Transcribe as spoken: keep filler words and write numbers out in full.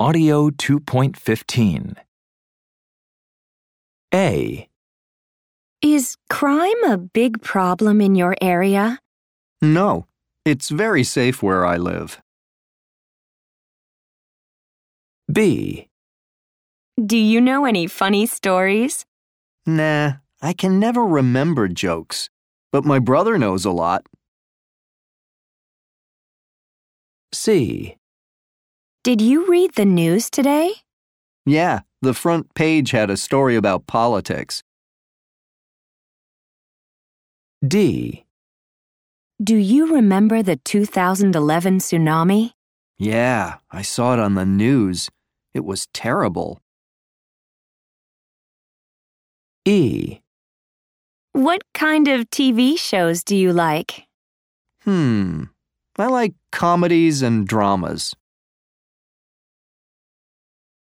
Audio two point fifteen. A. Is crime a big problem in your area? No, it's very safe where I live. B. Do you know any funny stories? Nah, I can never remember jokes, but my brother knows a lot. C. Did you read the news today? Yeah, the front page had a story about politics. D. Do you remember the two thousand eleven tsunami? Yeah, I saw it on the news. It was terrible. E. What kind of T V shows do you like? Hmm, I like comedies and dramas.